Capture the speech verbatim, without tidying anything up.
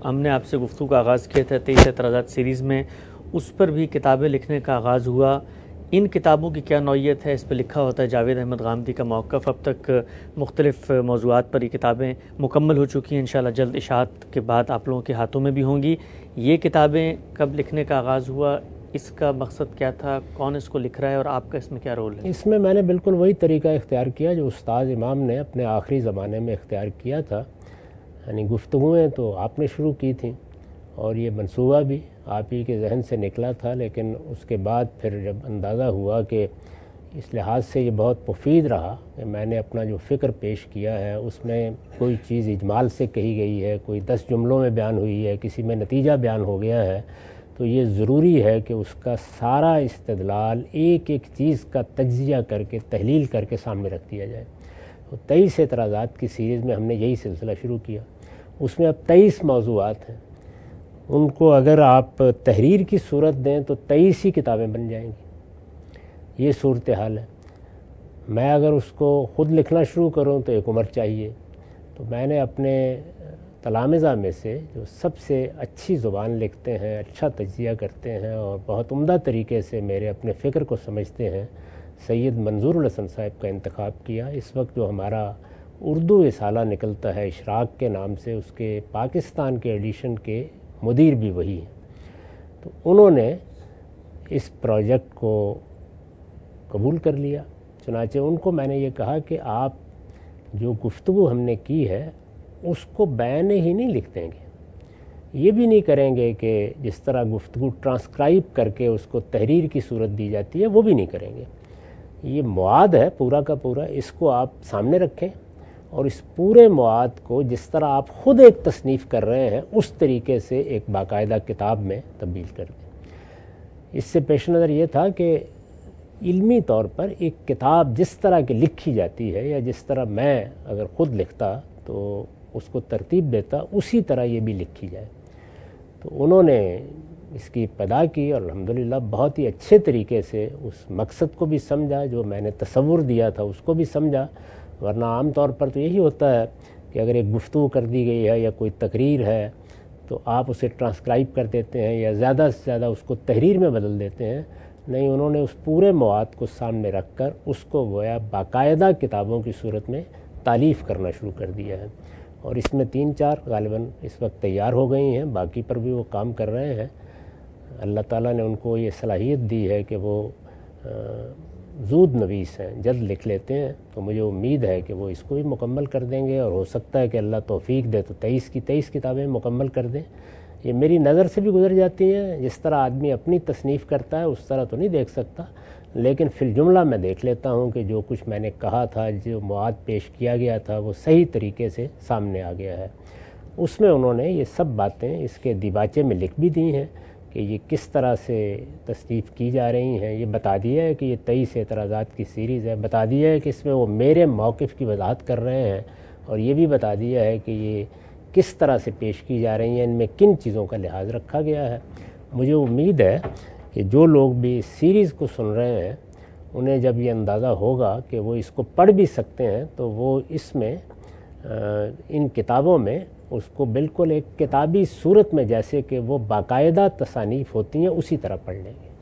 ہم نے آپ سے گفتگو کا آغاز کیا تھا تیئیس اعتراضات سیریز میں، اس پر بھی کتابیں لکھنے کا آغاز ہوا۔ ان کتابوں کی کیا نوعیت ہے؟ اس پہ لکھا ہوتا ہے جاوید احمد غامدی کا موقف۔ اب تک مختلف موضوعات پر یہ کتابیں مکمل ہو چکی ہیں، انشاءاللہ جلد اشاعت کے بعد آپ لوگوں کے ہاتھوں میں بھی ہوں گی۔ یہ کتابیں کب لکھنے کا آغاز ہوا؟ اس کا مقصد کیا تھا؟ کون اس کو لکھ رہا ہے اور آپ کا اس میں کیا رول ہے؟ اس میں میں نے بالکل وہی طریقہ اختیار کیا جو استاد امام نے اپنے آخری زمانے میں اختیار کیا تھا، یعنی گفتگویں تو آپ نے شروع کی تھیں اور یہ منصوبہ بھی آپ ہی کے ذہن سے نکلا تھا، لیکن اس کے بعد پھر جب اندازہ ہوا کہ اس لحاظ سے یہ بہت مفید رہا کہ میں نے اپنا جو فکر پیش کیا ہے اس میں کوئی چیز اجمال سے کہی گئی ہے، کوئی دس جملوں میں بیان ہوئی ہے، کسی میں نتیجہ بیان ہو گیا ہے، تو یہ ضروری ہے کہ اس کا سارا استدلال ایک ایک چیز کا تجزیہ کر کے تحلیل کر کے سامنے رکھ دیا جائے۔ تو تیئیس اعتراضات کی سیریز میں ہم نے یہی سلسلہ شروع کیا۔ اس میں اب تیئیس موضوعات ہیں، ان کو اگر آپ تحریر کی صورت دیں تو تیئیس ہی کتابیں بن جائیں گی۔ یہ صورتحال ہے۔ میں اگر اس کو خود لکھنا شروع کروں تو ایک عمر چاہیے، تو میں نے اپنے تلامذہ میں سے جو سب سے اچھی زبان لکھتے ہیں، اچھا تجزیہ کرتے ہیں اور بہت عمدہ طریقے سے میرے اپنے فکر کو سمجھتے ہیں، سید منظور الحسن صاحب کا انتخاب کیا۔ اس وقت جو ہمارا اردو رسالہ نکلتا ہے اشراق کے نام سے، اس کے پاکستان کے ایڈیشن کے مدیر بھی وہی ہیں، تو انہوں نے اس پروجیکٹ کو قبول کر لیا۔ چنانچہ ان کو میں نے یہ کہا کہ آپ جو گفتگو ہم نے کی ہے اس کو بیان ہی نہیں لکھ دیں گے، یہ بھی نہیں کریں گے کہ جس طرح گفتگو ٹرانسکرائب کر کے اس کو تحریر کی صورت دی جاتی ہے وہ بھی نہیں کریں گے۔ یہ مواد ہے پورا کا پورا، اس کو آپ سامنے رکھیں اور اس پورے مواد کو جس طرح آپ خود ایک تصنیف کر رہے ہیں اس طریقے سے ایک باقاعدہ کتاب میں تبدیل کر دیں۔ اس سے پیش نظر یہ تھا کہ علمی طور پر ایک کتاب جس طرح کی لکھی جاتی ہے یا جس طرح میں اگر خود لکھتا تو اس کو ترتیب دیتا، اسی طرح یہ بھی لکھی جائے۔ تو انہوں نے اس کی ابتدا کی اور الحمدللہ بہت ہی اچھے طریقے سے اس مقصد کو بھی سمجھا، جو میں نے تصور دیا تھا اس کو بھی سمجھا۔ ورنہ عام طور پر تو یہی ہوتا ہے کہ اگر ایک گفتگو کر دی گئی ہے یا کوئی تقریر ہے تو آپ اسے ٹرانسکرائب کر دیتے ہیں یا زیادہ سے زیادہ اس کو تحریر میں بدل دیتے ہیں۔ نہیں، انہوں نے اس پورے مواد کو سامنے رکھ کر اس کو گویا باقاعدہ کتابوں کی صورت میں تالیف کرنا شروع کر دیا ہے، اور اس میں تین چار غالباً اس وقت تیار ہو گئی ہیں، باقی پر بھی وہ کام کر رہے ہیں۔ اللہ تعالیٰ نے ان کو یہ صلاحیت دی ہے کہ وہ زود نویس ہیں، جلد لکھ لیتے ہیں، تو مجھے امید ہے کہ وہ اس کو بھی مکمل کر دیں گے، اور ہو سکتا ہے کہ اللہ توفیق دے تو تیئیس کی تیئیس کتابیں مکمل کر دیں۔ یہ میری نظر سے بھی گزر جاتی ہیں، جس طرح آدمی اپنی تصنیف کرتا ہے اس طرح تو نہیں دیکھ سکتا، لیکن فی الجملہ میں دیکھ لیتا ہوں کہ جو کچھ میں نے کہا تھا، جو مواد پیش کیا گیا تھا وہ صحیح طریقے سے سامنے آ گیا ہے۔ اس میں انہوں نے یہ سب باتیں اس کے دیباچے میں لکھ بھی دی ہیں کہ یہ کس طرح سے تصنیف کی جا رہی ہیں، یہ بتا دیا ہے کہ یہ تیئیس اعتراضات کی سیریز ہے، بتا دیا ہے کہ اس میں وہ میرے موقف کی وضاحت کر رہے ہیں، اور یہ بھی بتا دیا ہے کہ یہ کس طرح سے پیش کی جا رہی ہیں، ان میں کن چیزوں کا لحاظ رکھا گیا ہے۔ مجھے امید ہے کہ جو لوگ بھی اس سیریز کو سن رہے ہیں انہیں جب یہ اندازہ ہوگا کہ وہ اس کو پڑھ بھی سکتے ہیں تو وہ اس میں ان کتابوں میں اس کو بالکل ایک کتابی صورت میں جیسے کہ وہ باقاعدہ تصانیف ہوتی ہیں اسی طرح پڑھ لیں گے۔